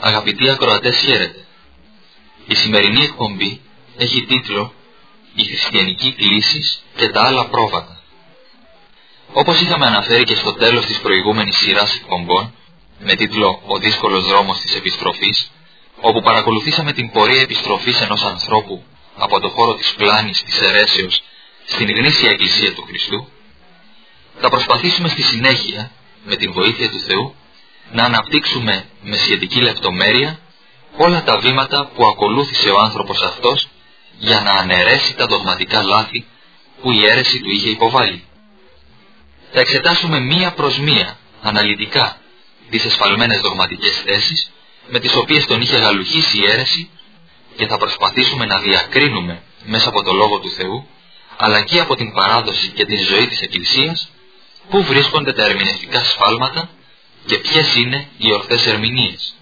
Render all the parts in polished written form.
Αγαπητοί ακροατές, χαίρετε. Η σημερινή εκπομπή έχει τίτλο «Η χριστιανική κλίσης και τα άλλα πρόβατα». Όπως είχαμε αναφέρει και στο τέλος της προηγούμενης σειράς εκπομπών, με τίτλο «Ο δύσκολος δρόμος της επιστροφής», όπου παρακολουθήσαμε την πορεία επιστροφής ενός ανθρώπου από το χώρο της πλάνης της αιρέσεως στην γνήσια Εκκλησία του Χριστού, θα προσπαθήσουμε στη συνέχεια, με την βοήθεια του Θεού, να αναπτύξουμε με σχετική λεπτομέρεια όλα τα βήματα που ακολούθησε ο άνθρωπος αυτός για να αναιρέσει τα δογματικά λάθη που η αίρεση του είχε υποβάλει. Θα εξετάσουμε μία προς μία, αναλυτικά, τις εσφαλμένες δογματικές θέσεις με τις οποίες τον είχε γαλουχίσει η αίρεση και θα προσπαθήσουμε να διακρίνουμε μέσα από το Λόγο του Θεού, αλλά και από την παράδοση και την ζωή της Εκκλησίας, πού βρίσκονται τα ερμηνευτικά σφάλματα και ποιες είναι οι ορθές ερμηνείες.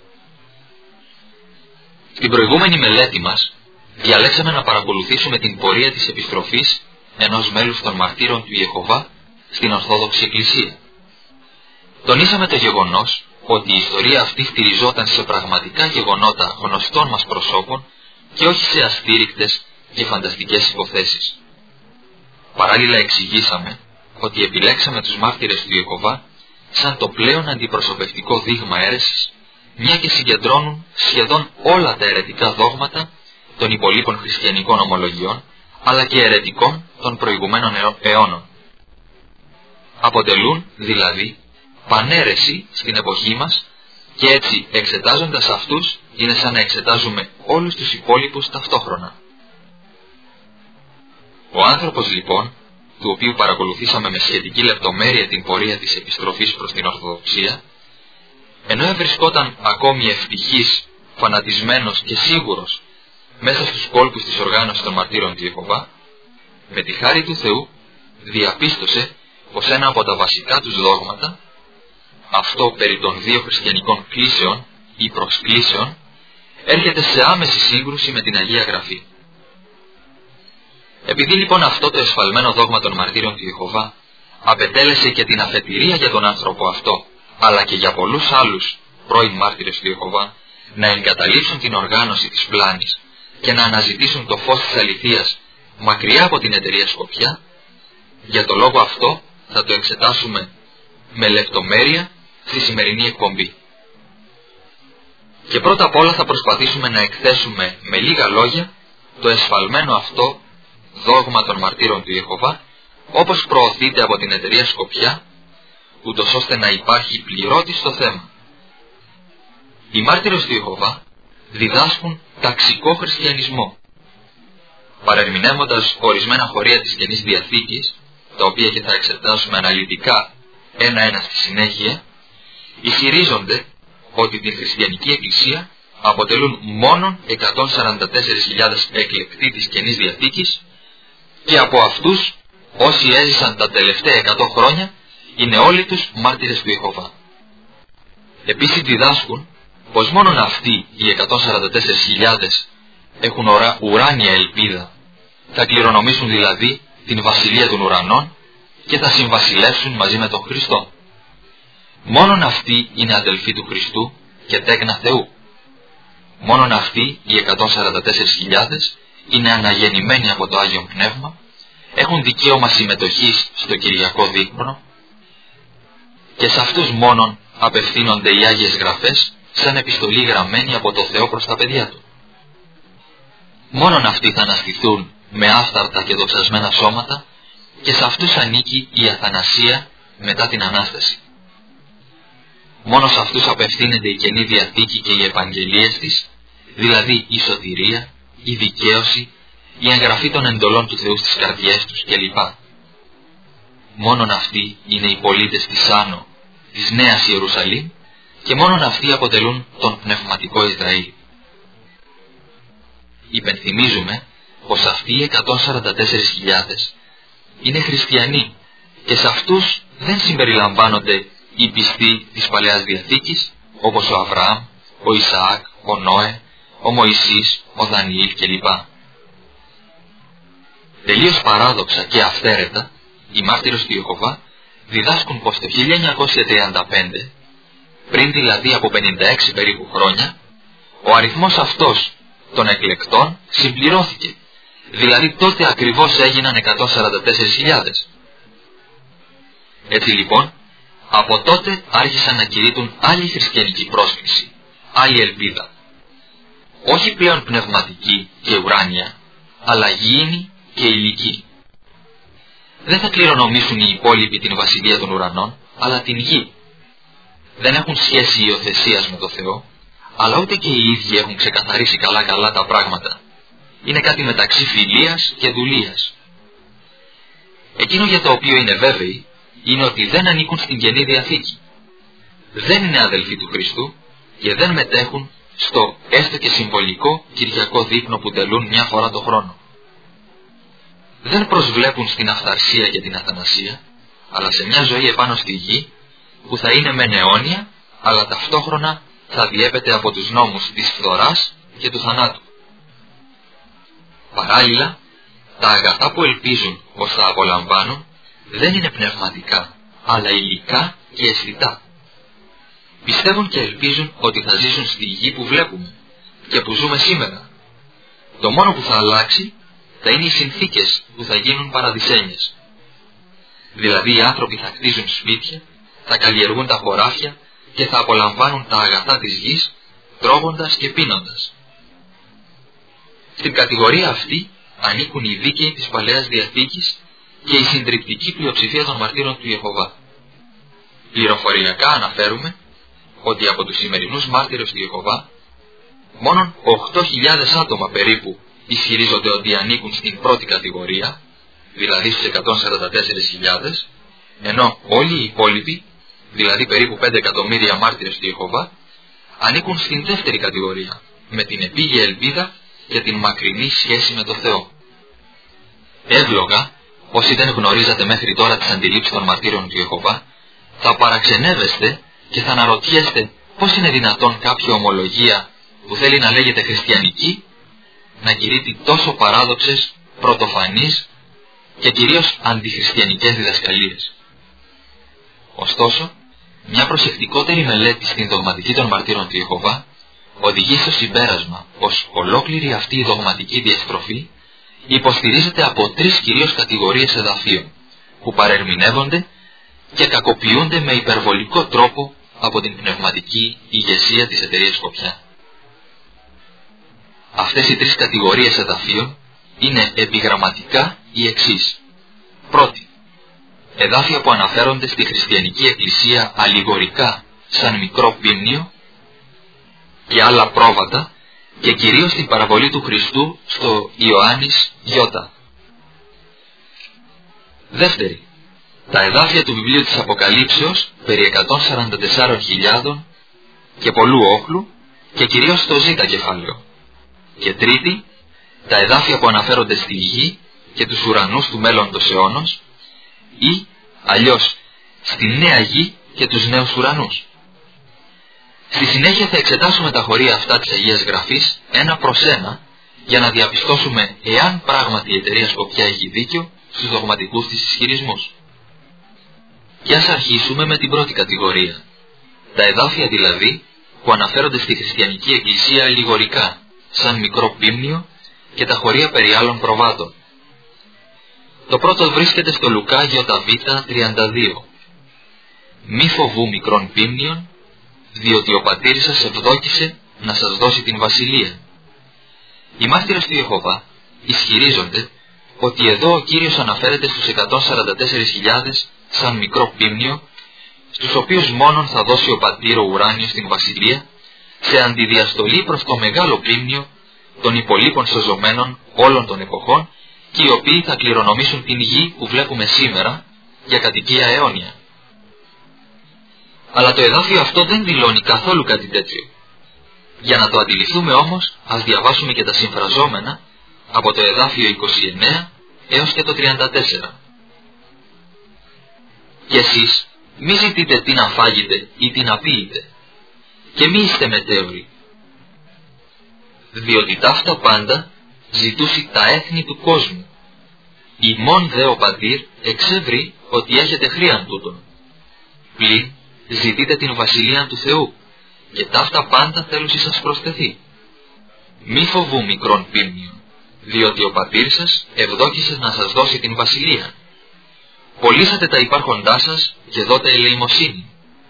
Στην προηγούμενη μελέτη μας διαλέξαμε να παρακολουθήσουμε την πορεία της επιστροφής ενός μέλους των μαρτύρων του Ιεχωβά στην Ορθόδοξη Εκκλησία. Τονίσαμε το γεγονός ότι η ιστορία αυτή στηριζόταν σε πραγματικά γεγονότα γνωστών μας προσώπων και όχι σε αστήρικτες και φανταστικές υποθέσεις. Παράλληλα εξηγήσαμε ότι επιλέξαμε τους μάρτυρες του Ιεχωβά σαν το πλέον αντιπροσωπευτικό δείγμα αίρεσης, μια και συγκεντρώνουν σχεδόν όλα τα αιρετικά δόγματα των υπολείπων χριστιανικών ομολογιών, αλλά και αιρετικών των προηγουμένων αιώνων. Αποτελούν, δηλαδή, παναίρεση στην εποχή μας και έτσι, εξετάζοντας αυτούς, είναι σαν να εξετάζουμε όλους τους υπόλοιπους ταυτόχρονα. Ο άνθρωπος, λοιπόν, του οποίου παρακολουθήσαμε με σχετική λεπτομέρεια την πορεία της επιστροφής προς την Ορθοδοξία, ενώ ευρισκόταν ακόμη ευτυχής, φανατισμένος και σίγουρος μέσα στους κόλπους της οργάνωσης των μαρτύρων του Ιεχωβά, με τη χάρη του Θεού διαπίστωσε πως ένα από τα βασικά τους δόγματα, αυτό περί των δύο χριστιανικών κλήσεων ή προσκλήσεων, έρχεται σε άμεση σύγκρουση με την Αγία Γραφή. Επειδή λοιπόν αυτό το εσφαλμένο δόγμα των μαρτύρων του Ιεχωβά απετέλεσε και την αφετηρία για τον άνθρωπο αυτό, αλλά και για πολλούς άλλους πρώην μάρτυρες του Ιεχωβά, να εγκαταλείψουν την οργάνωση της πλάνης και να αναζητήσουν το φως της αληθείας μακριά από την εταιρεία σκοπιά, για το λόγο αυτό θα το εξετάσουμε με λεπτομέρεια στη σημερινή εκπομπή. Και πρώτα απ' όλα θα προσπαθήσουμε να εκθέσουμε με λίγα λόγια το εσφαλμένο αυτό δόγμα των μαρτύρων του Ιεχωβά, όπως προωθείται από την εταιρεία σκοπιά, ούτως ώστε να υπάρχει πληρώτη στο θέμα. Οι μάρτυρες του Ιεχωβά διδάσκουν ταξικό χριστιανισμό, παρερμηνεύοντας ορισμένα χωρία της Καινής Διαθήκης, τα οποία και θα εξετάσουμε αναλυτικά ένα-ένα στη συνέχεια, ισχυρίζονται ότι την χριστιανική εκκλησία αποτελούν μόνον 144.000 εκλεκτοί της Καινής Διαθήκης και από αυτούς όσοι έζησαν τα τελευταία 100 χρόνια είναι όλοι τους μάρτυρες του Ιεχωβά. Επίσης διδάσκουν πως μόνον αυτοί οι 144.000 έχουν ουράνια ελπίδα, θα κληρονομήσουν δηλαδή την βασιλεία των ουρανών και θα συμβασιλεύσουν μαζί με τον Χριστό. Μόνον αυτοί είναι αδελφοί του Χριστού και τέκνα Θεού. Μόνον αυτοί οι 144.000 είναι αναγεννημένοι από το Άγιο Πνεύμα, έχουν δικαίωμα συμμετοχής στο Κυριακό Δείπνο και σε αυτούς μόνον απευθύνονται οι Άγιες Γραφές σαν επιστολή γραμμένη από το Θεό προς τα παιδιά Του. Μόνον αυτοί θα αναστηθούν με άφθαρτα και δοξασμένα σώματα και σε αυτούς ανήκει η αθανασία μετά την Ανάσταση. Μόνο σε αυτούς απευθύνεται η Καινή Διαθήκη και οι επαγγελίες της, δηλαδή η σωτηρία, η δικαίωση, η εγγραφή των εντολών του Θεού στις καρδιές τους κλπ. Μόνον αυτοί είναι οι πολίτες της Άνω, της Νέας Ιερουσαλήμ, και μόνον αυτοί αποτελούν τον πνευματικό Ισραήλ. Υπενθυμίζουμε πως αυτοί οι 144.000 είναι χριστιανοί και σε αυτούς δεν συμπεριλαμβάνονται οι πιστοί της Παλαιάς Διαθήκης, όπως ο Αβραάμ, ο Ισαάκ, ο Νόε, ο Μωυσής, ο Δανιήλ κλπ. Τελείως παράδοξα και αυθαίρετα, οι μάρτυρες του Ιεχωβά διδάσκουν πως το 1935 πριν δηλαδή από 56 περίπου χρόνια, ο αριθμός αυτός των εκλεκτών συμπληρώθηκε. Δηλαδή τότε ακριβώς έγιναν 144.000. Έτσι λοιπόν, από τότε άρχισαν να κηρύττουν άλλη χριστιανική πρόσκληση, άλλη ελπίδα. Όχι πλέον πνευματική και ουράνια, αλλά γήινη και ηλική. Δεν θα κληρονομήσουν οι υπόλοιποι την βασιλεία των ουρανών, αλλά την γη. Δεν έχουν σχέση υιοθεσίας με το Θεό, αλλά ούτε και οι ίδιοι έχουν ξεκαθαρίσει καλά τα πράγματα. Είναι κάτι μεταξύ φιλίας και δουλείας. Εκείνο για το οποίο είναι βέβαιοι, είναι ότι δεν ανήκουν στην Καινή Διαθήκη. Δεν είναι αδελφοί του Χριστού και δεν μετέχουν στο έστω και συμβολικό Κυριακό δείπνο που τελούν μια φορά το χρόνο. Δεν προσβλέπουν στην αυθαρσία και την αθανασία, αλλά σε μια ζωή επάνω στη γη που θα είναι μεν αιώνια, αλλά ταυτόχρονα θα διέπεται από τους νόμους της φθοράς και του θανάτου. Παράλληλα, τα αγαθά που ελπίζουν πως θα απολαμβάνουν δεν είναι πνευματικά, αλλά υλικά και αισθητά. Πιστεύουν και ελπίζουν ότι θα ζήσουν στη γη που βλέπουμε και που ζούμε σήμερα. Το μόνο που θα αλλάξει θα είναι οι συνθήκες που θα γίνουν παραδεισένιες. Δηλαδή οι άνθρωποι θα κτίζουν σπίτια, θα καλλιεργούν τα χωράφια και θα απολαμβάνουν τα αγαθά της γης, τρώγοντας και πίνοντας. Στην κατηγορία αυτή ανήκουν οι δίκαιοι της Παλαιάς Διαθήκης και η συντριπτική πλειοψηφία των μαρτύρων του Ιεχωβά. Πληροφοριακά αναφέρουμε ότι από τους σημερινούς μάρτυρες του Ιεχωβά, μόνον 8.000 άτομα περίπου ισχυρίζονται ότι ανήκουν στην πρώτη κατηγορία, δηλαδή στους 144.000, ενώ όλοι οι υπόλοιποι, δηλαδή περίπου 5 εκατομμύρια μάρτυρες του Ιεχωβά, ανήκουν στην δεύτερη κατηγορία, με την επίγεια ελπίδα και την μακρινή σχέση με το Θεό. Εύλογα, όσοι δεν γνωρίζατε μέχρι τώρα τις αντιλήψεις των μαρτύρων του Ιεχωβά, θα παραξενεύεστε και θα αναρωτιέστε πώς είναι δυνατόν κάποια ομολογία που θέλει να λέγεται χριστιανική να κηρύττει τόσο παράδοξες, πρωτοφανείς και κυρίως αντιχριστιανικές διδασκαλίες. Ωστόσο, μια προσεκτικότερη μελέτη στην δογματική των μαρτύρων του Ιεχωβά οδηγεί στο συμπέρασμα πως ολόκληρη αυτή η δογματική διαστροφή υποστηρίζεται από 3 κυρίως κατηγορίες εδαφείων που παρερμηνεύονται και κακοποιούνται με υπερβολικό τρόπο από την πνευματική ηγεσία της εταιρείας Σκοπιά. Αυτές οι 3 κατηγορίες εδαφείων είναι επιγραμματικά οι εξής. Πρώτη, εδάφια που αναφέρονται στη χριστιανική εκκλησία αλληγορικά σαν μικρό πίμνιο και άλλα πρόβατα και κυρίως την παραβολή του Χριστού στο Ιωάννης Ιώτα. Δεύτερη, τα εδάφια του βιβλίου της Αποκαλύψεως περί 144.000 και πολλού όχλου και κυρίως στο Ζ κεφάλαιο. Και τρίτη, τα εδάφια που αναφέρονται στη γη και τους ουρανούς του μέλλοντος αιώνος ή αλλιώς στη νέα γη και τους νέους ουρανούς. Στη συνέχεια θα εξετάσουμε τα χωρία αυτά της Αγίας Γραφής ένα προς ένα για να διαπιστώσουμε εάν πράγματι η εταιρεία Σκοπιά έχει δίκιο στους δογματικούς της ισχυρισμούς. Και ας αρχίσουμε με την πρώτη κατηγορία. Τα εδάφια δηλαδή που αναφέρονται στη χριστιανική εκκλησία αλληγορικά σαν μικρό πίμνιο και τα χωρία περί άλλων προβάτων. Το πρώτο βρίσκεται στο Λουκά ΙΒ32. Μη φοβού μικρών πίμνιων, διότι ο πατήρ σας ευδόκησε να σας δώσει την βασιλεία. Οι μάρτυρες του Ιεχωβά ισχυρίζονται ότι εδώ ο Κύριος αναφέρεται στους 144.000 σαν μικρό πίμνιο, στους οποίους μόνον θα δώσει ο πατήρ ο ουράνιος την βασιλεία, σε αντιδιαστολή προς το μεγάλο πίμνιο των υπολείπων σωζωμένων όλων των εποχών και οι οποίοι θα κληρονομήσουν την γη που βλέπουμε σήμερα για κατοικία αιώνια. Αλλά το εδάφιο αυτό δεν δηλώνει καθόλου κάτι τέτοιο. Για να το αντιληφθούμε όμως, ας διαβάσουμε και τα συμφραζόμενα από το εδάφιο 29 έως και το 34. Και εσείς μη ζητείτε τι να φάγετε ή τι να πίετε, και μη είστε μετέωροι, διότι ταύτα πάντα ζητούσι τα έθνη του κόσμου. Ημών δε ο πατήρ εξεύρει ότι έχετε χρείαν τούτον. Πλην ζητείτε την βασιλεία του Θεού, και ταύτα πάντα θέλουσι σας προσθεθεί. Μη φοβού μικρόν πίμνιον, διότι ο πατήρ σας ευδόκησε να σας δώσει την βασιλεία. Πωλήσατε τα υπάρχοντά σας και δώτε ελεημοσύνη.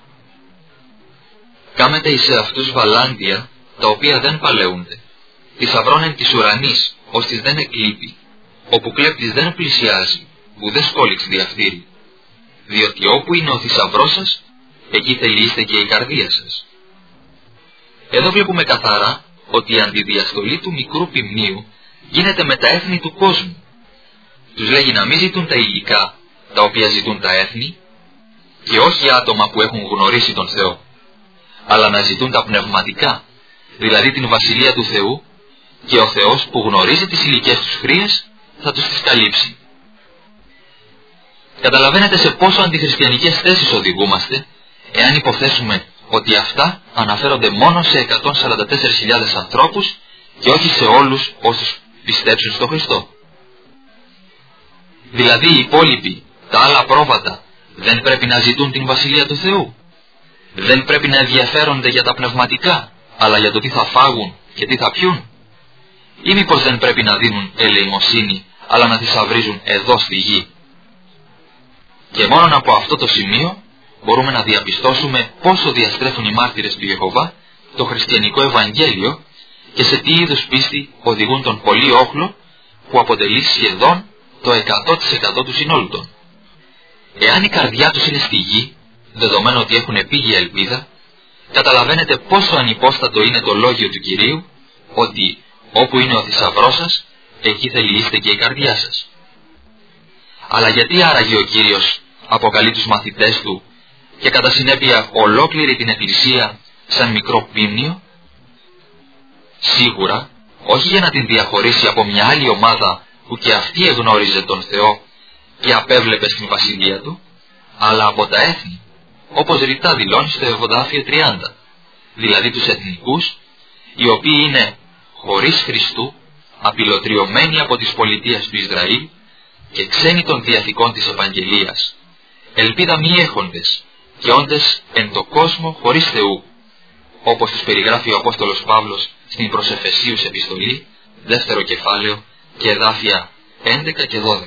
Κάμετε εις εαυτούς βαλάντια, τα οποία δεν παλαιούνται, θησαυρών εν της ουρανής, ώστις δεν εκλείπει, όπου κλέπτης δεν πλησιάζει, που δεν σκόλιξ διαφθείρει. Διότι όπου είναι ο θησαυρός σας, εκεί θελείστε και η καρδία σας. Εδώ βλέπουμε καθαρά ότι η αντιδιαστολή του μικρού ποιμνίου γίνεται με τα έθνη του κόσμου. Τους λέγει να μην ζητούν τα υλικά, τα οποία ζητούν τα έθνη, και όχι άτομα που έχουν γνωρίσει τον Θεό, αλλά να ζητούν τα πνευματικά, δηλαδή την βασιλεία του Θεού, και ο Θεός που γνωρίζει τις υλικές τους χρείες θα τους τις καλύψει. Καταλαβαίνετε σε πόσο αντιχριστιανικές θέσεις οδηγούμαστε, εάν υποθέσουμε ότι αυτά αναφέρονται μόνο σε 144.000 ανθρώπους και όχι σε όλους όσους πιστέψουν στον Χριστό. Δηλαδή οι υπόλοιποι, τα άλλα πρόβατα, δεν πρέπει να ζητούν την βασιλεία του Θεού. Δεν πρέπει να ενδιαφέρονται για τα πνευματικά, αλλά για το τι θα φάγουν και τι θα πιούν. Ή μήπως δεν πρέπει να δίνουν ελεημοσύνη, αλλά να θησαυρίζουν εδώ στη γη. Και μόνον από αυτό το σημείο μπορούμε να διαπιστώσουμε πόσο διαστρέφουν οι μάρτυρες του Ιεχωβά το χριστιανικό Ευαγγέλιο και σε τι είδους πίστη οδηγούν τον πολύ όχλο που αποτελεί σχεδόν το 100% του συνόλου των. Εάν η καρδιά τους είναι στη γη, δεδομένου ότι έχουν επίγεια ελπίδα, καταλαβαίνετε πόσο ανυπόστατο είναι το λόγιο του Κυρίου, ότι όπου είναι ο θησαυρός σας, εκεί θελειείστε και η καρδιά σας. Αλλά γιατί άραγε ο Κύριος αποκαλεί τους μαθητές του και κατά συνέπεια ολόκληρη την Εκκλησία σαν μικρό ποίμνιο? Σίγουρα όχι για να την διαχωρίσει από μια άλλη ομάδα που και αυτή εγνώριζε τον Θεό και απέβλεπε στην βασιλεία του, αλλά από τα έθνη, όπως ρητά δηλώνει στο Ευωδάφιο 30, δηλαδή τους εθνικούς, οι οποίοι είναι χωρίς Χριστού, απειλοτριωμένοι από τις πολιτείες του Ισραήλ και ξένοι των διαθηκών της Ευαγγελίας, ελπίδα μη έχοντες και όντες εν το κόσμο χωρίς Θεού, όπως τους περιγράφει ο Απόστολος Παύλος στην προς Εφεσίους επιστολή, 2ο κεφάλαιο και εδάφια 11 και 12.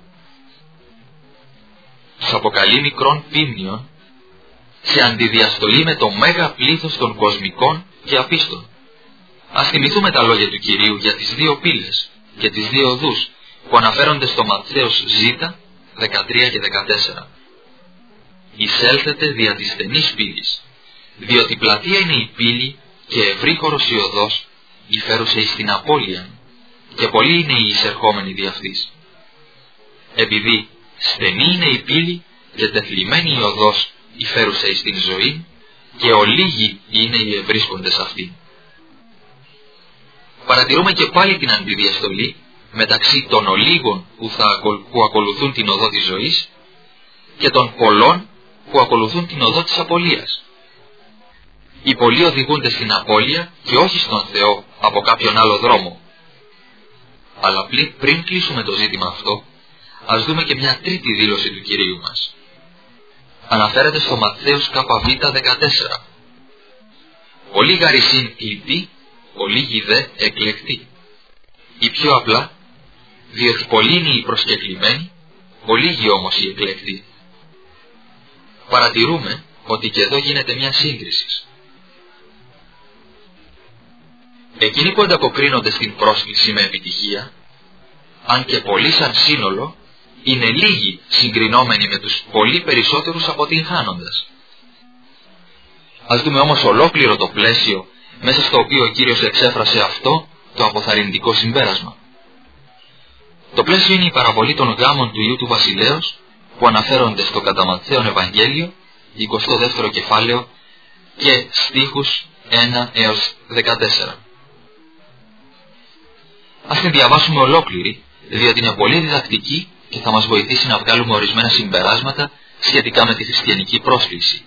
Τους αποκαλεί μικρών ποίμνιων σε αντιδιαστολή με το μέγα πλήθος των κοσμικών και απίστων. Ας θυμηθούμε τα λόγια του Κυρίου για τις δύο πύλες και τις δύο οδούς που αναφέρονται στο Ματθαίος Ζ, 13 και 14. Εισέλθετε δια της στενής πύλης, διότι πλατεία είναι η πύλη και ευρύχωρος η οδός, υφέρουσε εις την απώλεια, και πολλοί είναι οι εισερχόμενοι δι' αυτής. Επειδή στενή είναι η πύλη και τεθλιμμένη η οδός, υφέρουσε εις την ζωή, και ολίγοι είναι οι ευρίσκοντες αυτοί. Παρατηρούμε και πάλι την αντιδιαστολή μεταξύ των ολίγων που ακολουθούν την οδό της ζωής και των πολλών που ακολουθούν την οδό της απωλείας. Οι πολλοί οδηγούνται στην απώλεια και όχι στον Θεό από κάποιον άλλο δρόμο. Αλλά πριν κλείσουμε το ζήτημα αυτό, ας δούμε και μια τρίτη δήλωση του Κυρίου μας. Αναφέρεται στο Ματθαίος ΚΒ 14. Πολλοί γαρισίν κλητοί, ολίγοι δε εκλεκτοί. Ή πιο απλά, διότι πολλοί είναι οι προσκεκλημένοι, ολίγοι όμως οι εκλεκτοί. Παρατηρούμε ότι και εδώ γίνεται μια σύγκριση. Εκείνοι που ανταποκρίνονται στην πρόσκληση με επιτυχία, αν και πολλοί σαν σύνολο, είναι λίγοι συγκρινόμενοι με τους πολύ περισσότερους αποτυγχάνοντας. Ας δούμε όμως ολόκληρο το πλαίσιο μέσα στο οποίο ο Κύριος εξέφρασε αυτό το αποθαρρυντικό συμπέρασμα. Το πλαίσιο είναι η παραβολή των γάμων του Υιού του Βασιλέως που αναφέρονται στο κατά Ματθαίον Ευαγγέλιο, 22ο κεφάλαιο και στίχους 1 έως 14. Ας την διαβάσουμε ολόκληρη, διότι είναι πολύ διδακτική και θα μας βοηθήσει να βγάλουμε ορισμένα συμπεράσματα σχετικά με τη χριστιανική πρόσκληση.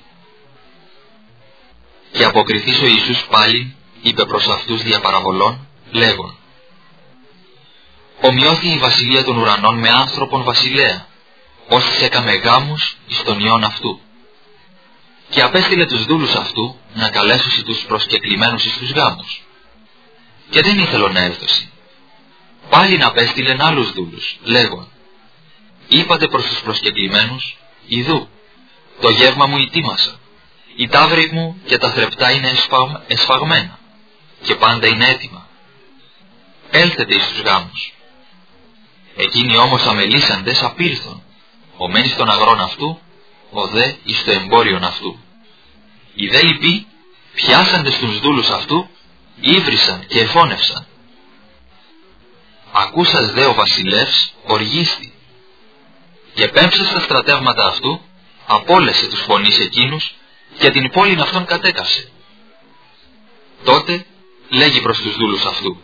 Και αποκριθείς ο Ιησούς πάλι, είπε προς αυτούς δια παραβολών, λέγον: ομοιώθη η βασιλεία των ουρανών με άνθρωπον βασιλέα, όσοι έκαμε γάμους εις τον ιόν αυτού. και απέστειλε τους δούλους αυτού να καλέσουν τους προσκεκλημένους εις τους γάμους. Και δεν ήθελε να έλθωση. Πάλι να απέστειλεν άλλους δούλους, λέγον: είπατε προς τους προσκεκλημένους, ιδού, το γεύμα μου ετοίμασα, οι ταύροι μου και τα θρεπτά είναι εσφαγμένα και πάντα είναι έτοιμα. Έλθετε εις τους γάμους. Εκείνοι όμως αμελήσαντες απήλθον, ο μένει στον αγρόν αυτού, ο δε εις το εμπόριον αυτού. Οι δε λοιποί, πιάσαντες τους δούλους αυτού, ύβρισαν και εφώνευσαν. Ακούσας δε ο βασιλεύς οργίστη, και πέμψας στα στρατεύματα αυτού, απόλεσε τους φωνείς εκείνους και την πόλην αυτόν κατέκασε. Τότε λέγει προς τους δούλους αυτού: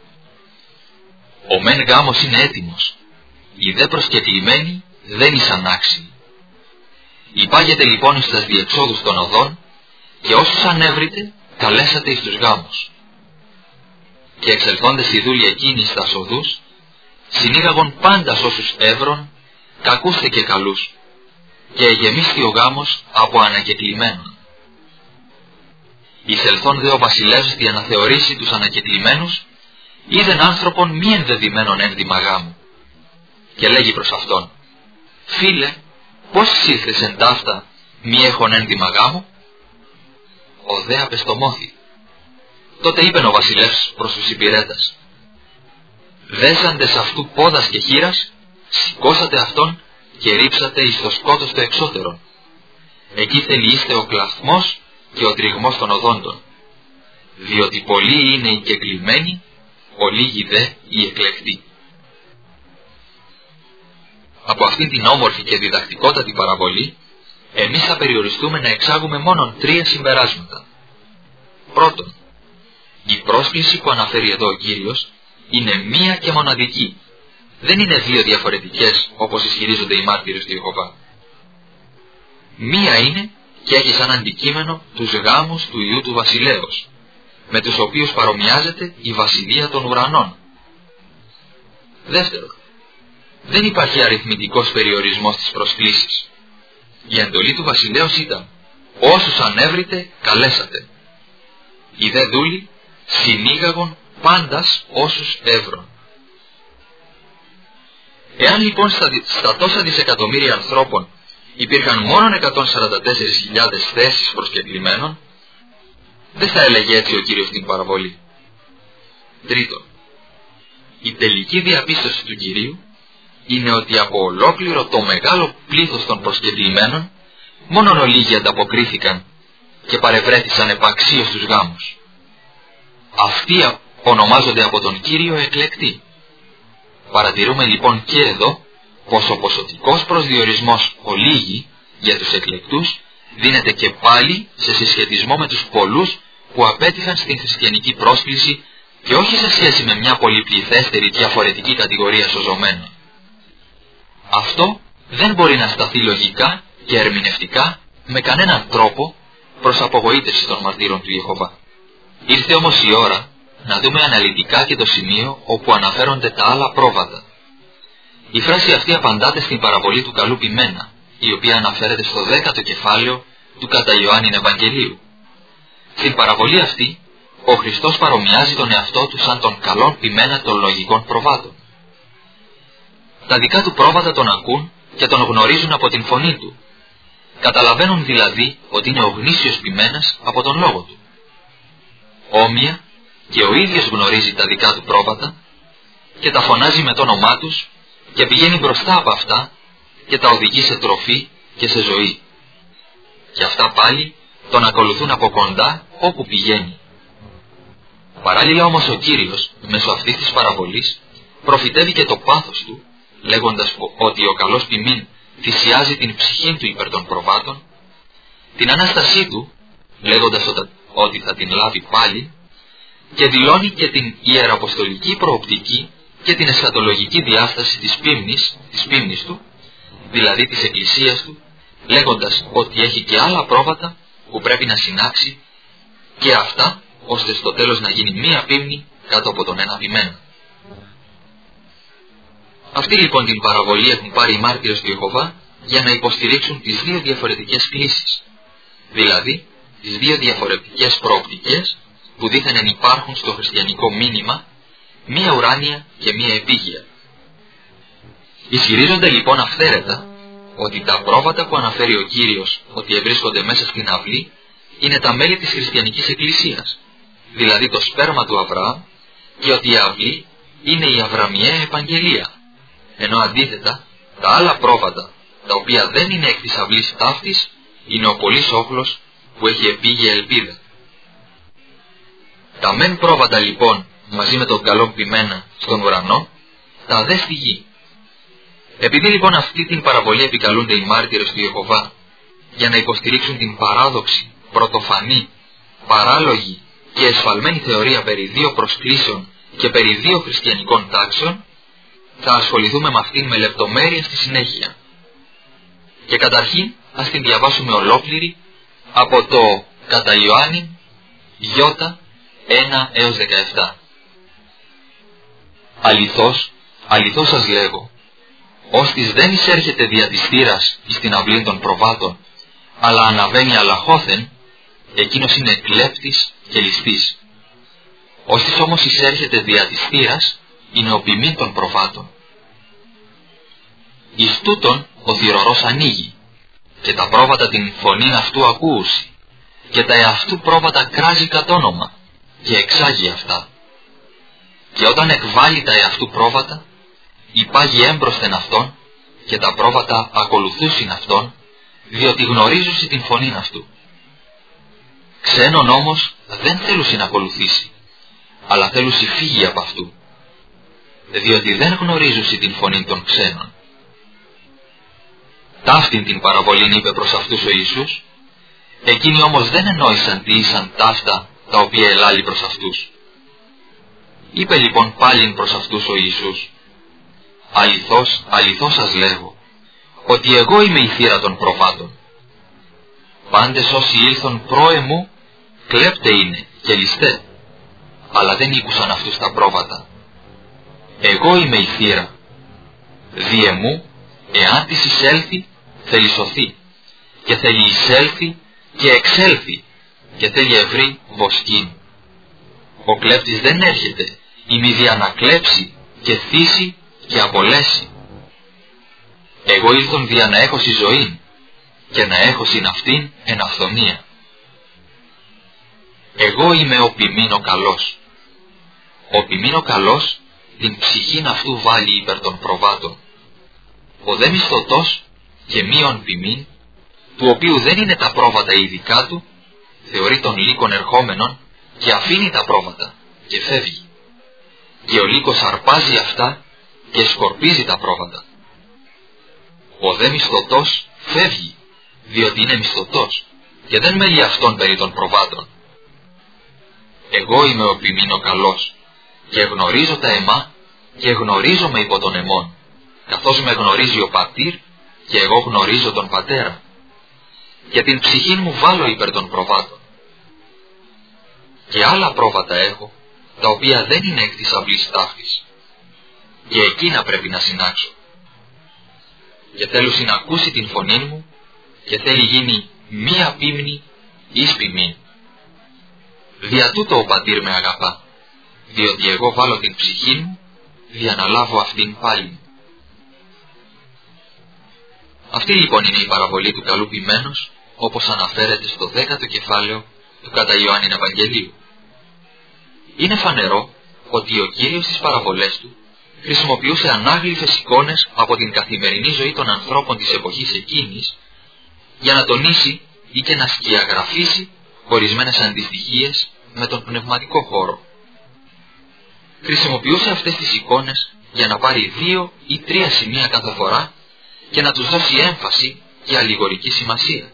ο μεν γάμος είναι έτοιμος, οι δε προσκεκλημένοι δεν ήσαν άξιοι. Υπάγετε λοιπόν εις τας διεξόδους των οδών, και όσους ανέβρετε καλέσατε εις τους γάμους. Και εξελθόντες οι δούλοι εκείνοι στα οδούς, συνήγαγον πάντας όσους έβρον, κακούς θε και καλούς, και εγεμίστη ο γάμος από ανακεκλημένων. Εισελθόν δε ο βασιλεύς δι' αναθεωρήσει τους ανακεκλημένους, είδεν άνθρωπον μη ενδεδειμένον ένδυμα γάμου. Και λέγει προς αυτόν: φίλε, πώς ήλθες εν ταύτα μη έχον ένδυμα γάμου? Ο δε απεστομώθη. Τότε είπεν ο βασιλεύς προς τους υπηρέτας: δέσαντες αυτού πόδας και χείρας, σηκώσατε αυτόν και ρίψατε εις το σκότος το εξώτερον. Εκεί θελιείστε ο κλαθμός και ο τριγμός των οδόντων, διότι πολλοί είναι οι κεκλημένοι, ολίγοι δε οι εκλεκτοί. Από αυτήν την όμορφη και διδακτικότατη παραβολή, εμείς θα περιοριστούμε να εξάγουμε μόνον 3 συμπεράσματα. Πρώτον, η πρόσκληση που αναφέρει εδώ ο Κύριος είναι μία και μοναδική. Δεν είναι 2 διαφορετικές όπως ισχυρίζονται οι μάρτυρες του Ιεχωβά. Μία είναι και έχει σαν αντικείμενο τους γάμους του Υιού του Βασιλέως, με τους οποίους παρομοιάζεται η βασιλεία των ουρανών. Δεύτερον, δεν υπάρχει αριθμητικός περιορισμός στις προσκλήσεις. Η εντολή του βασιλέως ήταν: όσους ανέβρετε καλέσατε. Οι δε δούλοι συνήγαγον πάντας όσους έβρον. Εάν λοιπόν στα τόσα δισεκατομμύρια ανθρώπων υπήρχαν μόνο 144.000 θέσεις προσκεκλημένων, δεν θα έλεγε έτσι ο Κύριος την παραβολή. Τρίτον, η τελική διαπίστωση του Κυρίου είναι ότι από ολόκληρο το μεγάλο πλήθος των προσκεκλημένων μόνον ολίγοι ανταποκρίθηκαν και παρευρέθησαν επαξίως στους γάμους. Αυτοί ονομάζονται από τον Κύριο εκλεκτοί. Παρατηρούμε λοιπόν και εδώ πως ο ποσοτικός προσδιορισμός ολίγοι για τους εκλεκτούς δίνεται και πάλι σε συσχετισμό με τους πολλούς που απέτυχαν στην χριστιανική πρόσκληση και όχι σε σχέση με μια πολυπληθέστερη διαφορετική κατηγορία σωζωμένων. Αυτό δεν μπορεί να σταθεί λογικά και ερμηνευτικά με κανέναν τρόπο προς απογοήτευση των μαρτύρων του Ιεχωβά. Ήρθε όμως η ώρα να δούμε αναλυτικά και το σημείο όπου αναφέρονται τα άλλα πρόβατα. Η φράση αυτή απαντάται στην παραβολή του καλού ποιμένα, η οποία αναφέρεται στο 10ο κεφάλαιο του κατά Ιωάννην Ευαγγελίου. Στην παραβολή αυτή, ο Χριστός παρομοιάζει τον εαυτό του σαν τον καλόν ποιμένα των λογικών προβάτων. Τα δικά του πρόβατα τον ακούν και τον γνωρίζουν από την φωνή του. Καταλαβαίνουν δηλαδή ότι είναι ο γνήσιος ποιμένας από τον λόγο του. Όμοια και ο ίδιος γνωρίζει τα δικά του πρόβατα και τα φωνάζει με το όνομά τους και πηγαίνει μπροστά από αυτά και τα οδηγεί σε τροφή και σε ζωή. Και αυτά πάλι τον ακολουθούν από κοντά όπου πηγαίνει. Παράλληλα όμως ο Κύριος μέσω αυτής της παραβολής προφητεύει και το πάθος του, λέγοντας ότι ο καλός ποιμήν θυσιάζει την ψυχή του υπέρ των προβάτων, την Ανάστασή του, λέγοντας ότι θα την λάβει πάλι, και δηλώνει και την ιεραποστολική προοπτική και την εσχατολογική διάσταση της πίμνης του, δηλαδή της Εκκλησίας του, λέγοντας ότι έχει και άλλα πρόβατα που πρέπει να συνάξει και αυτά, ώστε στο τέλος να γίνει μία πίμνη κάτω από τον ένα ποιμένα. Αυτή λοιπόν την παραβολή έχουν πάρει οι μάρτυρες του Ιεχωβά για να υποστηρίξουν τις 2 διαφορετικές κλίσεις. δηλαδή τις δύο διαφορετικές προοπτικές που δήθεν υπάρχουν στο χριστιανικό μήνυμα, μία ουράνια και μία επίγεια. Ισχυρίζονται λοιπόν αυθαίρετα ότι τα πρόβατα που αναφέρει ο Κύριος ότι ευρίσκονται μέσα στην αυλή είναι τα μέλη της χριστιανικής εκκλησίας, δηλαδή το σπέρμα του Αβραάμ, και ότι η αυλή είναι η Αβραμιαία επαγγελία, ενώ αντίθετα τα άλλα πρόβατα, τα οποία δεν είναι εκ της αυλής ταύτης, είναι ο πολύς όχλος που έχει επίγεια ελπίδα. Τα μεν πρόβατα λοιπόν μαζί με τον καλόν ποιμένα στον ουρανό, τα δε στη γη. Επειδή λοιπόν αυτή την παραβολή επικαλούνται οι μάρτυρες του Ιεχωβά για να υποστηρίξουν την παράδοξη, πρωτοφανή, παράλογη και εσφαλμένη θεωρία περί δύο προσκλήσεων και περί δύο χριστιανικών τάξεων, θα ασχοληθούμε με αυτήν με λεπτομέρεια στη συνέχεια. Και καταρχήν ας την διαβάσουμε ολόκληρη από το κατά Ιωάννη Ιώτα 1 έως 17. Αληθώς, αληθώς σας λέγω, ώστις δεν εισέρχεται δια της θύρας εις την αυλήν των προβάτων, αλλά αναβαίνει αλαχώθεν, εκείνος είναι κλέπτης και ληστής. Ώστις όμως εισέρχεται δια της θύρας, είναι ο ποιμήν των προβάτων. Εις τούτον ο θυρωρός ανοίγει, και τα πρόβατα την φωνήν αυτού ακούουσι, και τα εαυτού πρόβατα κράζει κατ' όνομα, και εξάγει αυτά. Και όταν εκβάλλει τα εαυτού πρόβατα, υπάγει έμπροσθεν αυτόν, και τα πρόβατα ακολουθούσιν αυτόν, διότι γνωρίζουσι την φωνήν αυτού. Ξένον όμως δεν θέλουσι να ακολουθήσει, αλλά θέλουσι φύγει από αυτού, διότι δεν γνωρίζουσι την φωνήν των ξένων. Ταύτην την παραβολήν είπε προς αυτούς ο Ιησούς, εκείνοι όμως δεν ενόησαν τι ήσαν ταύτα τα οποία ελάλει προς αυτούς. Είπε λοιπόν πάλιν προς αυτούς ο Ιησούς, αληθώς, αληθώς σας λέγω, ότι εγώ είμαι η θύρα των προβάτων. Πάντες όσοι ήλθον πρόεμου, κλέπτε είναι και ληστέ, αλλά δεν ήκουσαν αυτούς τα πρόβατα. Εγώ είμαι η θύρα. Δι' εμού, εάν της εισέλθει, θέλει σωθεί, και θέλει εισέλθει και εξέλθει, και θέλει ευρύ βοσκήν. Ο κλέπτης δεν έρχεται, ημίδια να κλέψει και θύσει και απολέσει. Εγώ ήλθον δια να έχωσι ζωήν, και να έχωσιν αυτήν εν αυθονία. Εγώ είμαι ο ποιμήν ο καλός. Ο ποιμήν ο καλός την ψυχήν αυτού βάλει υπέρ των προβάτων. Ο δε μισθωτός και μείον ποιμήν, του οποίου δεν είναι τα πρόβατα ειδικά του, θεωρεί τον λύκον ερχόμενον και αφήνει τα πρόβατα και φεύγει. Και ο λύκος αρπάζει αυτά και σκορπίζει τα πρόβατα. Ο δε μισθωτός φεύγει, διότι είναι μισθωτός και δεν μελεί αυτόν περί των προβάτων. Εγώ είμαι ο ποιμήν ο καλός, και γνωρίζω τα αιμά και γνωρίζομαι υπό τον αιμών, καθώς με γνωρίζει ο πατήρ και εγώ γνωρίζω τον πατέρα, και την ψυχήν μου βάλω υπέρ των προβάτων. Και άλλα πρόβατα έχω, τα οποία δεν είναι εκ της αυλής ταύτης, και εκείνα πρέπει να συνάξω. Και θέλω να ακούσει την φωνή μου, και θέλει γίνει μία πίμνη εις ποιμήν. Δια τούτο ο πατήρ με αγαπά, διότι εγώ βάλω την ψυχή μου, δια να λάβω αυτήν πάλι. Αυτή λοιπόν είναι η παραβολή του καλού ποιμένος, όπως αναφέρεται στο 10ο κεφάλαιο του κατά Ιωάννην Ευαγγελίου. Είναι φανερό ότι ο Κύριος στις παραβολές του χρησιμοποιούσε ανάγλυφες εικόνες από την καθημερινή ζωή των ανθρώπων της εποχής εκείνης για να τονίσει ή και να σκιαγραφίσει ορισμένες αντιστοιχίες με τον πνευματικό χώρο. Χρησιμοποιούσε αυτές τις εικόνες για να πάρει 2 ή 3 σημεία κάθε φορά και να τους δώσει έμφαση και αλληγορική σημασία.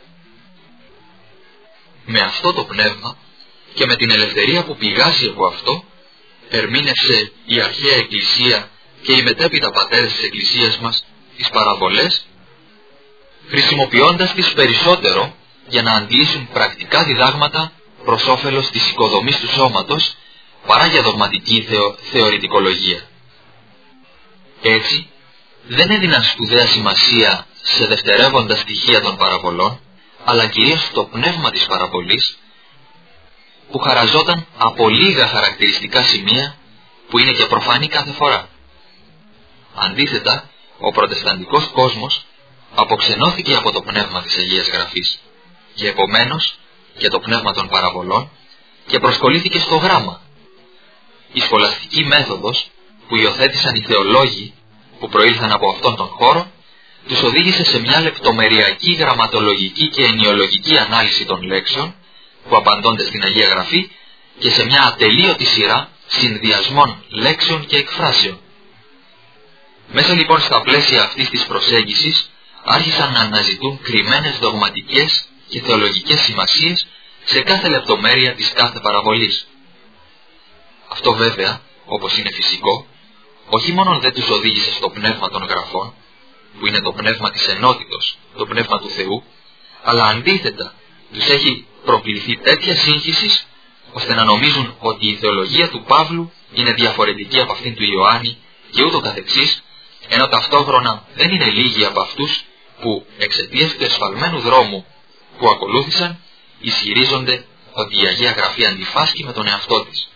Με αυτό το πνεύμα και με την ελευθερία που πηγάζει από αυτό, ερμήνευσε η αρχαία Εκκλησία και οι μετέπειτα πατέρες της Εκκλησίας μας τις παραβολές, χρησιμοποιώντας τις περισσότερο για να αντλήσουν πρακτικά διδάγματα προς όφελος της οικοδομής του σώματος, παρά για δογματική θεωρητικολογία. Έτσι, δεν έδιναν σπουδαία σημασία σε δευτερεύοντα στοιχεία των παραβολών, αλλά κυρίως το πνεύμα της παραβολής, που χαραζόταν από λίγα χαρακτηριστικά σημεία που είναι και προφανή κάθε φορά. Αντίθετα, ο προτεσταντικός κόσμος αποξενώθηκε από το πνεύμα της Αγίας Γραφής και επομένως και το πνεύμα των παραβολών και προσκολήθηκε στο γράμμα. Η σχολαστική μέθοδος που υιοθέτησαν οι θεολόγοι που προήλθαν από αυτόν τον χώρο τους οδήγησε σε μια λεπτομεριακή γραμματολογική και ενιολογική ανάλυση των λέξεων που απαντώνται στην Αγία Γραφή και σε μια ατελείωτη σειρά συνδυασμών λέξεων και εκφράσεων. Μέσα λοιπόν στα πλαίσια αυτής της προσέγγισης άρχισαν να αναζητούν κρυμμένες δογματικές και θεολογικές σημασίες σε κάθε λεπτομέρεια της κάθε παραβολής. Αυτό βέβαια, όπως είναι φυσικό, όχι μόνο δεν τους οδήγησε στο πνεύμα των γραφών, που είναι το πνεύμα της ενότητος, το πνεύμα του Θεού, αλλά αντίθετα τους έχει προκληθεί τέτοια σύγχυση ώστε να νομίζουν ότι η θεολογία του Παύλου είναι διαφορετική από αυτήν του Ιωάννη και ούτω καθεξής, ενώ ταυτόχρονα δεν είναι λίγοι από αυτούς που εξαιτίας του εσφαλμένου δρόμου που ακολούθησαν ισχυρίζονται ότι η Αγία Γραφή αντιφάσκει με τον εαυτό της.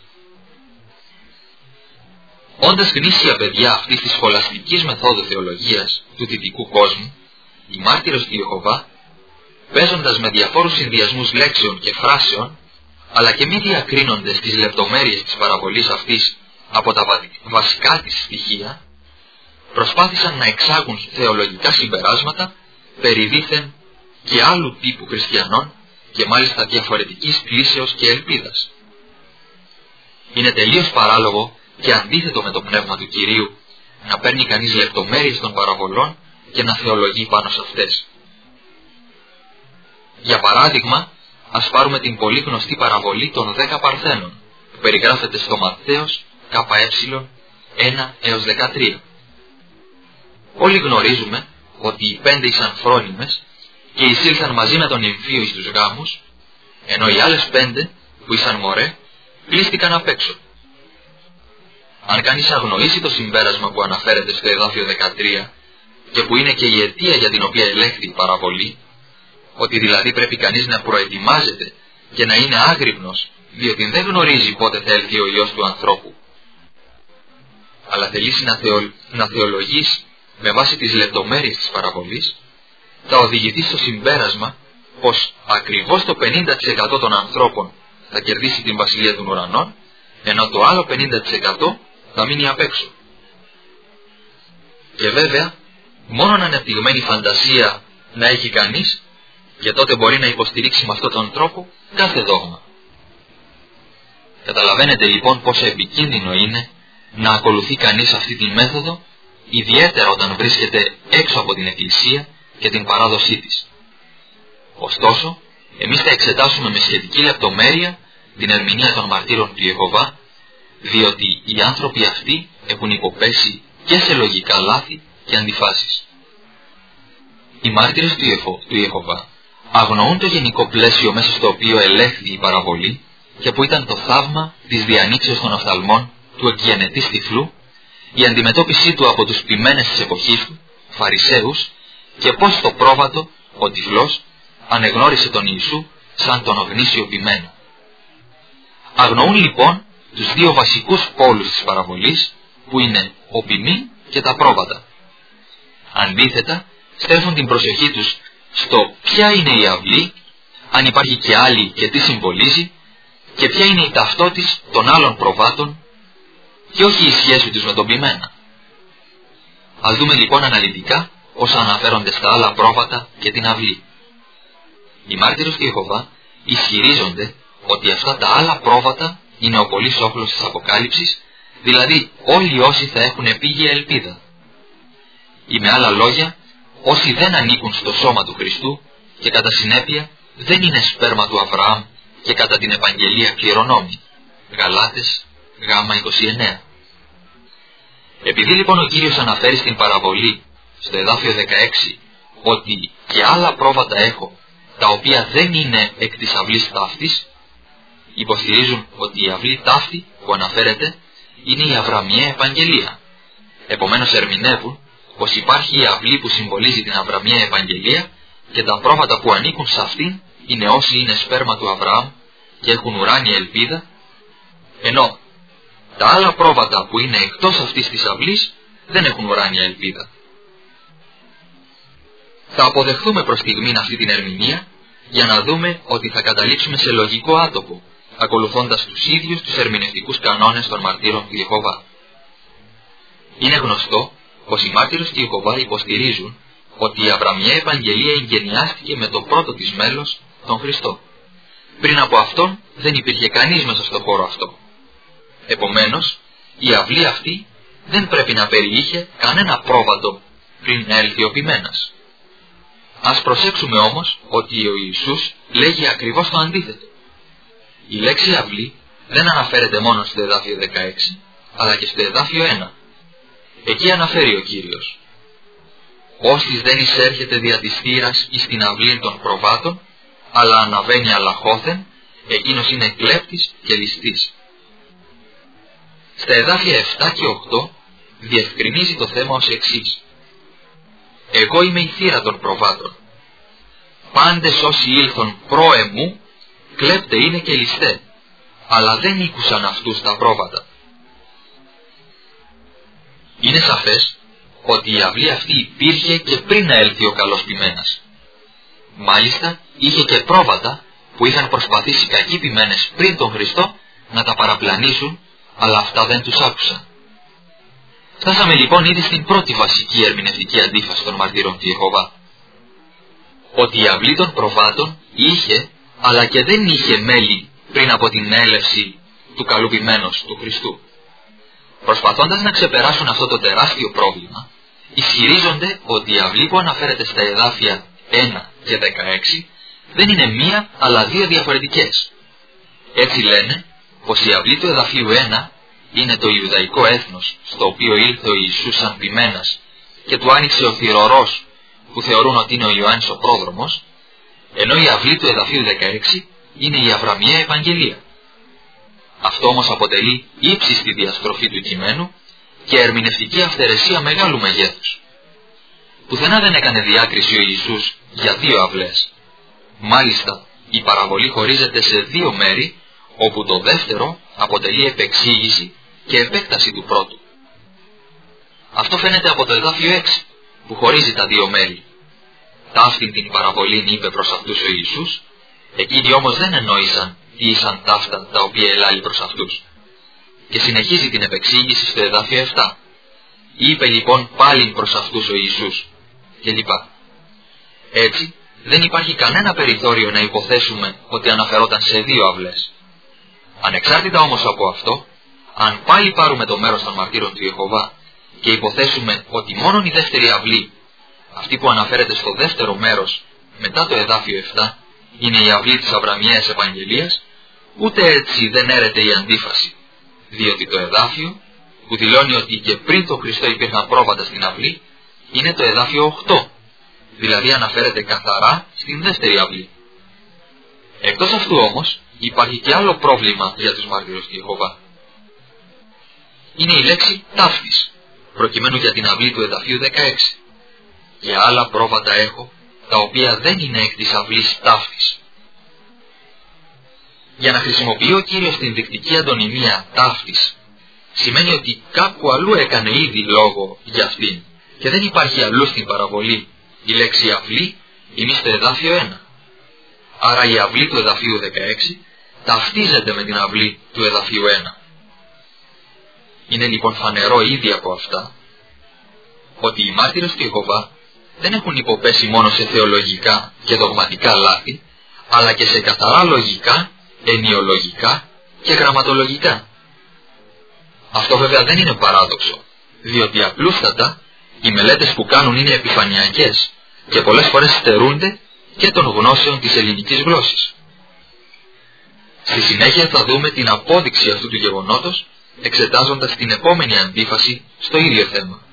Όντας γνήσια παιδιά αυτής της σχολαστικής μεθόδου θεολογίας του δυτικού κόσμου, οι μάρτυρες του Ιεχωβά, παίζοντας με διαφόρους συνδυασμούς λέξεων και φράσεων, αλλά και μη διακρίνονται στις λεπτομέρειες της παραβολής αυτής από τα βασικά της στοιχεία, προσπάθησαν να εξάγουν θεολογικά συμπεράσματα περί δήθεν και άλλου τύπου χριστιανών και μάλιστα διαφορετικής κλίσεως και ελπίδας. Είναι τελείως παράλογο και αντίθετο με το πνεύμα του Κυρίου να παίρνει κανείς λεπτομέρειες των παραβολών και να θεολογεί πάνω σε αυτές. Για παράδειγμα, ας πάρουμε την πολύ γνωστή παραβολή των 10 Παρθένων, που περιγράφεται στο Ματθαίος ΚΕ 1-13. Όλοι γνωρίζουμε ότι οι 5 ήσαν φρόνιμες και εισήλθαν μαζί με τον νυμφίο εις τους γάμους, ενώ οι άλλες 5 που ήσαν μωρέ κλείστηκαν απ' έξω. Αν κανείς αγνοήσει το συμπέρασμα που αναφέρεται στο εδάφιο 13 και που είναι και η αιτία για την οποία ελέγχθη η παραβολή, ότι δηλαδή πρέπει κανείς να προετοιμάζεται και να είναι άγρυπνος, διότι δεν γνωρίζει πότε θα έλθει ο Υιός του ανθρώπου, αλλά θελήσει να θεολογείς με βάση τις λεπτομέρειες της παραβολής, θα οδηγηθεί στο συμπέρασμα πως ακριβώς το 50% των ανθρώπων θα κερδίσει την βασιλεία των ουρανών, ενώ το άλλο 50% θα μείνει απ' έξω. Και βέβαια, μόνον ανεπτυγμένη φαντασία να έχει κανείς, και τότε μπορεί να υποστηρίξει με αυτόν τον τρόπο κάθε δόγμα. Καταλαβαίνετε λοιπόν πόσο επικίνδυνο είναι να ακολουθεί κανείς αυτή τη μέθοδο, ιδιαίτερα όταν βρίσκεται έξω από την Εκκλησία και την παράδοσή της. Ωστόσο, εμείς θα εξετάσουμε με σχετική λεπτομέρεια την ερμηνεία των μαρτύρων του Ιεχωβά, διότι οι άνθρωποι αυτοί έχουν υποπέσει και σε λογικά λάθη και αντιφάσεις. Οι μάρτυρες του Ιεχωβά αγνοούν το γενικό πλαίσιο μέσα στο οποίο ελέγχθη η παραβολή και που ήταν το θαύμα της διανοίξεως των οφθαλμών του εκγενετής τυφλού, η αντιμετώπιση του από τους ποιμένες της εποχής του, Φαρισαίους, και πώς το πρόβατο, ο τυφλός, ανεγνώρισε τον Ιησού σαν τον γνήσιο ποιμένο. Αγνοούν λοιπόν τους δύο βασικούς πόλους της παραβολής, που είναι ο ποιμήν και τα πρόβατα. Αντίθετα, στρέφουν την προσοχή τους στο ποια είναι η αυλή, αν υπάρχει και άλλη και τι συμβολίζει, και ποια είναι η ταυτότης των άλλων προβάτων και όχι η σχέση τους με τον ποιμένα. Ας δούμε λοιπόν αναλυτικά όσα αναφέρονται στα άλλα πρόβατα και την αυλή. Οι μάρτυρες του Ιεχωβά ισχυρίζονται ότι αυτά τα άλλα πρόβατα είναι ο πολύς όχλος της Αποκάλυψης, δηλαδή όλοι όσοι θα έχουν επίγεια ελπίδα. Ή με άλλα λόγια, όσοι δεν ανήκουν στο σώμα του Χριστού και κατά συνέπεια δεν είναι σπέρμα του Αβραάμ και κατά την επαγγελία κληρονόμοι. Γαλάτες Γ29. Επειδή λοιπόν ο Κύριος αναφέρει στην παραβολή στο εδάφιο 16 ότι και άλλα πρόβατα έχω τα οποία δεν είναι εκ της αυλής ταύτης, υποστηρίζουν ότι η αυλή ταύτη που αναφέρεται είναι η Αβραμιαία επαγγελία. Επομένως ερμηνεύουν πως υπάρχει η αυλή που συμβολίζει την Αβραμιαία επαγγελία και τα πρόβατα που ανήκουν σε αυτήν είναι όσοι είναι σπέρμα του Αβραάμ και έχουν ουράνια ελπίδα, ενώ τα άλλα πρόβατα που είναι εκτός αυτής της αυλής δεν έχουν ουράνια ελπίδα. Θα αποδεχθούμε προς στιγμήν αυτή την ερμηνεία για να δούμε ότι θα καταλήξουμε σε λογικό άτομο, ακολουθώντας τους ίδιους τους ερμηνευτικούς κανόνες των μαρτύρων του Ιεχωβά. Είναι γνωστό πως οι μάρτυρες του Ιεχωβά υποστηρίζουν ότι η Αβραμιαία Ευαγγελία εγγενιάστηκε με το πρώτο της μέλος, τον Χριστό. Πριν από αυτόν δεν υπήρχε κανείς μέσα στον χώρο αυτό. Επομένως, η αυλή αυτή δεν πρέπει να περιείχε κανένα πρόβατο πριν να έλθει ο ποιμένας. Ας προσέξουμε όμως ότι ο Ιησούς λέγει ακριβώς το αντίθετο. Η λέξη αυλή δεν αναφέρεται μόνο στο εδάφιο 16, αλλά και στο εδάφιο 1. Εκεί αναφέρει ο Κύριος: «Όστις δεν εισέρχεται δια της θύρας εις την αυλή των προβάτων, αλλά αναβαίνει αλαχώθεν, εκείνος είναι κλέπτης και ληστής». Στα εδάφια 7 και 8 διευκρινίζει το θέμα ως εξής: «Εγώ είμαι η θύρα των προβάτων. Πάντες όσοι ήλθον προ εμού, κλέπτε είναι και ληστέ, αλλά δεν ήκουσαν αυτούς τα πρόβατα». Είναι σαφές ότι η αυλή αυτή υπήρχε και πριν να έλθει ο καλός ποιμένας. Μάλιστα είχε και πρόβατα που είχαν προσπαθήσει κακοί ποιμένες πριν τον Χριστό να τα παραπλανήσουν, αλλά αυτά δεν τους άκουσαν. Φτάσαμε λοιπόν ήδη στην πρώτη βασική ερμηνευτική αντίφαση των μαρτύρων του Ιεχωβά. Ότι η αυλή των προβάτων είχε, αλλά και δεν είχε μέλη πριν από την έλευση του καλού ποιμένος του Χριστού. Προσπαθώντας να ξεπεράσουν αυτό το τεράστιο πρόβλημα, ισχυρίζονται ότι η αυλή που αναφέρεται στα εδάφια 1 και 16 δεν είναι μία αλλά δύο διαφορετικές. Έτσι λένε πως η αυλή του εδαφίου 1 είναι το Ιουδαϊκό έθνος στο οποίο ήλθε ο Ιησούς σαν ποιμένας και του άνοιξε ο θυρωρός που θεωρούν ότι είναι ο Ιωάννης ο πρόδρομος, ενώ η αυλή του εδαφίου 16 είναι η Αβραμιαία Ευαγγελία. Αυτό όμως αποτελεί ύψιστη διαστροφή του κειμένου και ερμηνευτική αυθαιρεσία μεγάλου μεγέθους. Πουθενά δεν έκανε διάκριση ο Ιησούς για δύο αυλές. Μάλιστα, η παραβολή χωρίζεται σε δύο μέρη, όπου το δεύτερο αποτελεί επεξήγηση και επέκταση του πρώτου. Αυτό φαίνεται από το εδάφιο 6, που χωρίζει τα δύο μέρη. Ταύτην την παραβολήν είπε προς αυτούς ο Ιησούς, εκείνοι όμως δεν εννοήσαν τι ήσαν ταύτα τα οποία ελάλει προς αυτούς. Και συνεχίζει την επεξήγηση στο εδάφιο 7. Είπε λοιπόν πάλιν προς αυτούς ο Ιησούς, κλπ. Έτσι, δεν υπάρχει κανένα περιθώριο να υποθέσουμε ότι αναφερόταν σε δύο αυλές. Ανεξάρτητα όμως από αυτό, αν πάλι πάρουμε το μέρος των μαρτύρων του Ιεχωβά και υποθέσουμε ότι μόνον η δεύτερη αυλή, αυτή που αναφέρεται στο δεύτερο μέρος μετά το εδάφιο 7, είναι η αυλή της Αβραμιαίας Ευαγγελίας, ούτε έτσι δεν έρεται η αντίφαση, διότι το εδάφιο που δηλώνει ότι και πριν τον Χριστό υπήρχαν πρόβατα στην αυλή είναι το εδάφιο 8, δηλαδή αναφέρεται καθαρά στην δεύτερη αυλή. Εκτός αυτού όμως υπάρχει και άλλο πρόβλημα για τους μάρτυρες του Ιεχωβά. Είναι η λέξη ταύτης, προκειμένου για την αυλή του εδαφίου 16. Και άλλα πρόβατα έχω, τα οποία δεν είναι εκ της αυλής ταύτης. Για να χρησιμοποιεί ο Κύριος την δεικτική αντωνυμία ταύτης, σημαίνει ότι κάπου αλλού έκανε ήδη λόγο για αυτήν και δεν υπάρχει αλλού στην παραβολή η λέξη αυλή είναι στο εδάφιο 1. Άρα η αυλή του εδαφίου 16 ταυτίζεται με την αυλή του εδαφίου 1. Είναι λοιπόν φανερό ήδη από αυτά ότι οι μάρτυρες του Ιεχωβά δεν έχουν υποπέσει μόνο σε θεολογικά και δογματικά λάθη, αλλά και σε καθαρά λογικά, ενιολογικά και γραμματολογικά. Αυτό βέβαια δεν είναι παράδοξο, διότι απλούστατα οι μελέτες που κάνουν είναι επιφανειακές και πολλές φορές στερούνται και των γνώσεων της ελληνικής γλώσσης. Στη συνέχεια θα δούμε την απόδειξη αυτού του γεγονότος εξετάζοντας την επόμενη αντίφαση στο ίδιο θέμα.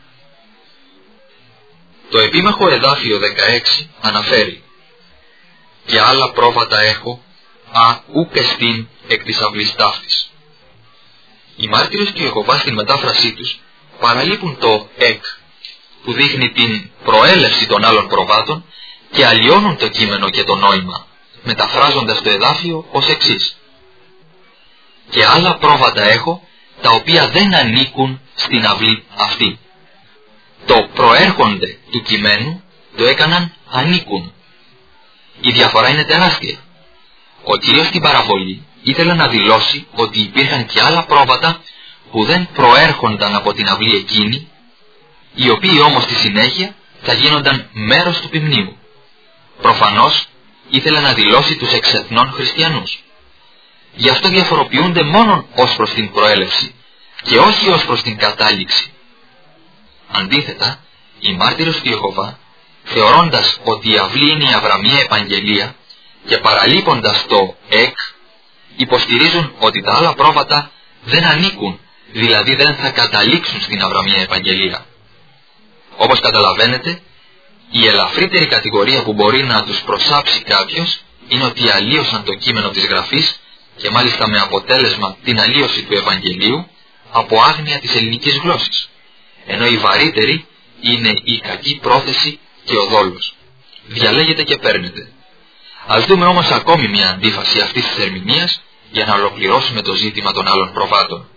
Το επίμαχο εδάφιο 16 αναφέρει «Και άλλα πρόβατα έχω, ουκ εστίν εκ της αυλής ταύτης». Οι μάρτυρες του Ιεχωβά στην μετάφρασή τους παραλείπουν το «εκ» που δείχνει την προέλευση των άλλων προβάτων και αλλοιώνουν το κείμενο και το νόημα, μεταφράζοντας το εδάφιο ως εξής: «Και άλλα πρόβατα έχω, τα οποία δεν ανήκουν στην αυλή αυτή». Το προέρχονται του κειμένου το έκαναν ανήκουν. Η διαφορά είναι τεράστια. Ο Κύριος στην παραβολή ήθελε να δηλώσει ότι υπήρχαν και άλλα πρόβατα που δεν προέρχονταν από την αυλή εκείνη, οι οποίοι όμως στη συνέχεια θα γίνονταν μέρος του ποιμνίου. Προφανώς ήθελε να δηλώσει τους εξεθνών χριστιανούς. Γι' αυτό διαφοροποιούνται μόνον ως προς την προέλευση και όχι ως προς την κατάληξη. Αντίθετα, οι μάρτυρες του Ιεχωβά, θεωρώντας ότι η αυλή είναι η Αβραμιαία επαγγελία και παραλείποντας το εκ, υποστηρίζουν ότι τα άλλα πρόβατα δεν ανήκουν, δηλαδή δεν θα καταλήξουν στην Αβραμιαία επαγγελία. Όπως καταλαβαίνετε, η ελαφρύτερη κατηγορία που μπορεί να τους προσάψει κάποιος είναι ότι αλλίωσαν το κείμενο της Γραφής και μάλιστα με αποτέλεσμα την αλλίωση του Ευαγγελίου από άγνοια της ελληνικής γλώσσης, ενώ η βαρύτερη είναι η κακή πρόθεση και ο δόλος. Διαλέγετε και παίρνετε. Ας δούμε όμως ακόμη μια αντίφαση αυτής της ερμηνείας για να ολοκληρώσουμε το ζήτημα των άλλων προβάτων.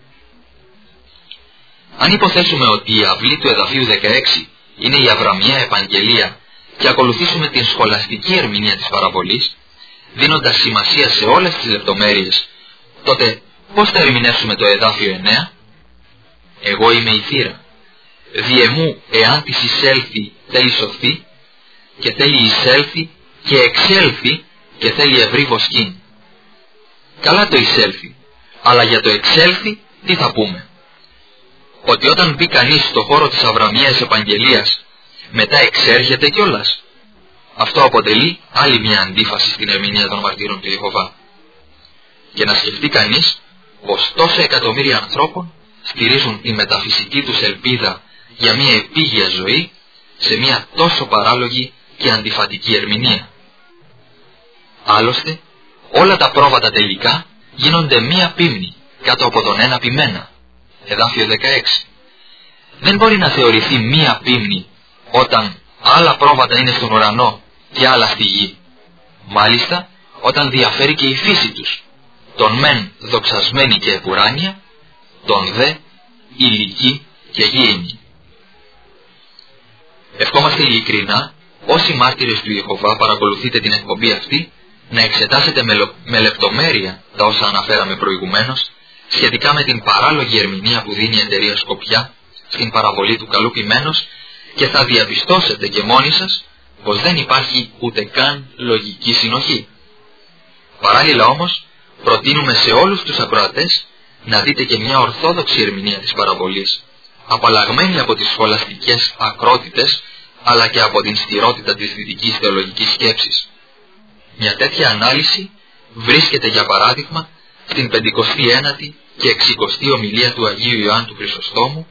Αν υποθέσουμε ότι η αυλή του εδαφίου 16 είναι η Αβραμιαία επαγγελία και ακολουθήσουμε την σχολαστική ερμηνεία της παραβολής, δίνοντας σημασία σε όλες τις λεπτομέρειες, τότε πώς θα ερμηνεύσουμε το εδάφιο 9? «Εγώ είμαι η θύρα. Διεμού εάν της εισέλθει θέλει σωθεί, και θέλει εισέλθει και εξέλθει και θέλει ευρύ βοσκήν». Καλά το εισέλθει, αλλά για το εξέλθει τι θα πούμε? Ότι όταν μπει κανείς στο χώρο της Αβραμιαίας επαγγελίας, μετά εξέρχεται κιόλας. Αυτό αποτελεί άλλη μια αντίφαση στην ερμηνεία των μαρτύρων του Ιεχωβά. Και να σκεφτεί κανείς πως τόσα εκατομμύρια ανθρώπων στηρίζουν τη μεταφυσική τους ελπίδα για μια επίγεια ζωή σε μια τόσο παράλογη και αντιφατική ερμηνεία. Άλλωστε, όλα τα πρόβατα τελικά γίνονται μία πίμνη κάτω από τον ένα ποιμένα. Εδάφιο 16. Δεν μπορεί να θεωρηθεί μία πίμνη όταν άλλα πρόβατα είναι στον ουρανό και άλλα στη γη. Μάλιστα, όταν διαφέρει και η φύση τους, τον μεν δοξασμένη και επουράνια, τον δε ηλική και γήινη. Ευχόμαστε ειλικρινά, όσοι μάρτυρες του Ιεχωβά παρακολουθείτε την εκπομπή αυτή, να εξετάσετε με λεπτομέρεια τα όσα αναφέραμε προηγουμένως σχετικά με την παράλογη ερμηνεία που δίνει η εταιρεία Σκοπιά στην παραβολή του καλού ποιμένος, και θα διαπιστώσετε και μόνοι σας πως δεν υπάρχει ούτε καν λογική συνοχή. Παράλληλα όμως, προτείνουμε σε όλους τους ακροατές να δείτε και μια ορθόδοξη ερμηνεία της παραβολής, απαλλαγμένη από τις σχολαστικές ακρότητες αλλά και από την στηρότητα της δυτικής θεολογικής σκέψης. Μια τέτοια ανάλυση βρίσκεται για παράδειγμα στην 59η και 60η ομιλία του Αγίου Ιωάννου του Χρυσοστόμου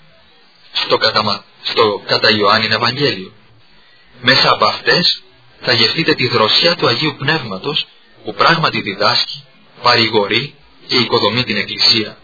στο κατά Ιωάννην Ευαγγέλιο. Μέσα από αυτές θα γευτείτε τη δροσιά του Αγίου Πνεύματος που πράγματι διδάσκει, παρηγορεί και οικοδομεί την Εκκλησία.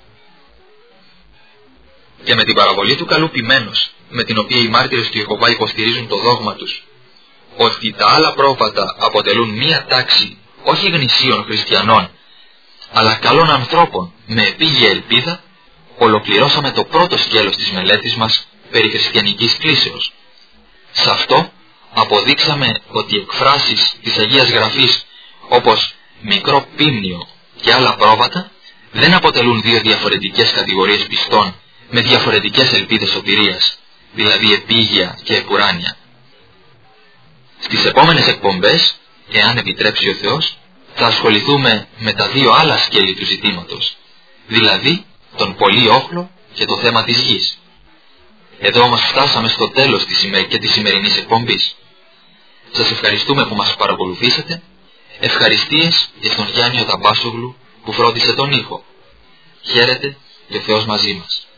Και με την παραβολή του καλού ποιμένος, με την οποία οι μάρτυρες του Ιεχωβά υποστηρίζουν το δόγμα τους ότι τα άλλα πρόβατα αποτελούν μία τάξη όχι γνησίων χριστιανών αλλά καλών ανθρώπων με επίγεια ελπίδα, ολοκληρώσαμε το πρώτο σκέλος της μελέτης μας περί χριστιανικής κλίσεως. Σε αυτό αποδείξαμε ότι οι εκφράσεις της Αγίας Γραφής όπως μικρό πίμνιο και άλλα πρόβατα δεν αποτελούν δύο διαφορετικές κατηγορίες πιστών με διαφορετικές ελπίδες σωτηρίας, δηλαδή επίγεια και επουράνια. Στις επόμενες εκπομπές, εάν επιτρέψει ο Θεός, θα ασχοληθούμε με τα δύο άλλα σκέλη του ζητήματος, δηλαδή τον πολύ όχλο και το θέμα της γης. Εδώ όμως φτάσαμε στο τέλος της σημερινής εκπομπής. Σας ευχαριστούμε που μας παρακολουθήσατε. Ευχαριστίες και στον Γιάννη Ταμπάσογλου που φρόντισε τον ήχο. Χαίρετε και ο Θεός μαζί μας.